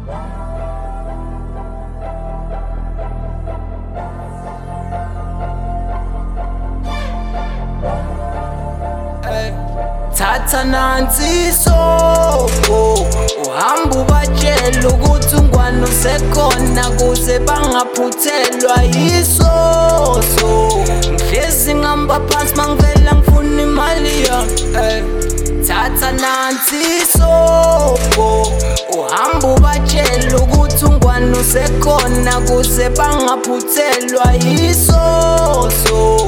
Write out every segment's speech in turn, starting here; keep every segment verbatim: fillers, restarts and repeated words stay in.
Thatha nansi so uhamba ubatshela ukuthi ungwane usekhona kuze bangaphuthelwa yisoso. Ngihlezi ngihamba phansi mangivela ngifuna imali yami. Thatha nansi so uhamba ubatshela ukuthi ungwane usekhona kuze bangaphuthelwa yisoso.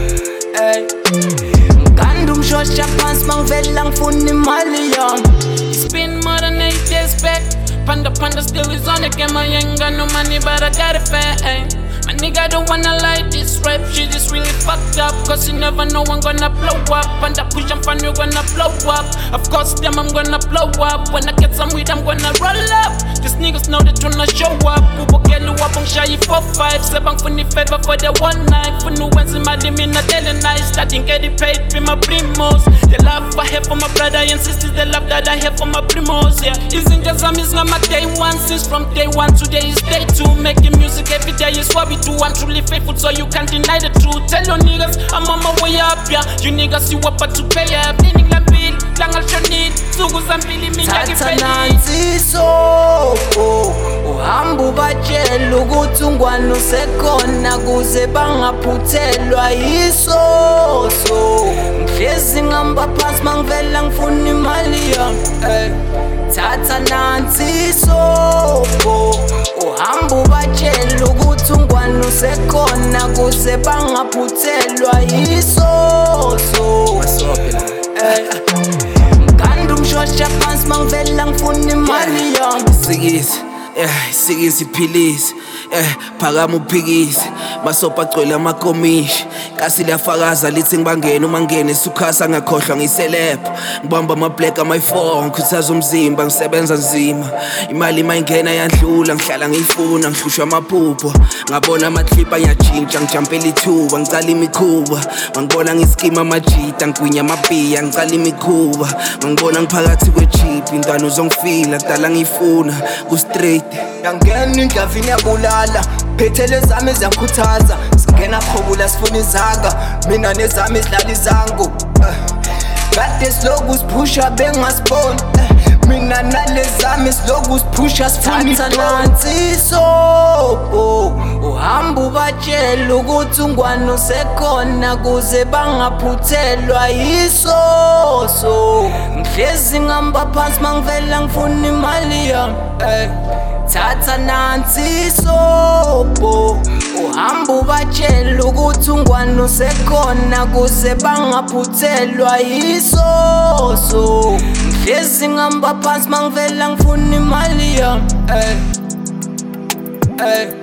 Umshosha phansi mangivela ngifuna imali yami. It's been more than eight years back. Panda Panda still is on the game. I ain't got no money but I got it fat. My nigga don't wanna lie, this rap shit is really fucked up. Cause you never know I'm gonna blow up. Panda push and fan, you're gonna blow up. Of course them I'm gonna blow up. When I get some weed I'm gonna roll up. These niggas know they tryna show up. Ubo kelu up on shy four five. Sebang funny favor for the one night. For no one's in my limit, not telling nice. Starting getting paid for my primos. The love I have for my brother and sisters, the love that I have for my primos. Yeah, isn't just a miss, not my day one. Since from day one to day is day two. Making music every day is what we do. I'm truly faithful, so you can't deny the truth. Tell your niggas I'm on my way up, yeah. You niggas you up to pay up. Meaning la bill, lang al shonit. Sugu zambili mi yagi feli. Thatha nansi so uhamba ubatshela ukuthi ungwane usekhona kuze bangaphuthelwa yisoso. Ngihlezi ngihamba phansi mangivela ngifuna imali yami. Thatha nansi so uhamba ubatshela ukuthi ungwane usekhona kuze bangaphuthelwa yisoso. Ngikanda umshosha phansi mangivela ngifuna imali yami. Sikisi, eh, sikisi philisi, eh, phakama uphikisi. Masopa agcwele amakomishi. Kasi liyafakaza lithi ngibangene uma ngene sukhasa ngakhohlwa ngiselapha. Ngibamba ama-black ama-iphone, ngikhuthaza umzimba ngisebenza nzima. Imali mayingena yandlula ngihlala ngiyifuna ngihlushwa amaphupho. Ngabona ama-clip ayajintsha ngijampela ithuba ngicala imikhuba. Ngangibona ngiskima amajita ngigwinya amabhiya ngicala imikhuba. Ngangibona ngiphakathi kwe-jeep ingane uzongifila kudala ngiyifuna ku-straight. Ngangena indlavini yabulala phethele zami ziyakhuthaza. Singena khobula sifuna izanga mina nezami izidlala izangu. Kade siloku siphusha bengasiboni. Mina nalezami siloku siphusha sifuna itona. Thatha nansi so uhamba ubatshela ukuthi ungwane usekhona kuze bangaphuthelwa yisoso. Ngihlezi ngihamba phansi mangivela ngifuna imali yami. Thatha nansi so uhamba ubatshela ukuthi ungwane usekhona kuze bangaphuthelwa yisoso. Ngihlezi ngihamba phansi mangivela ngifuna imali yami.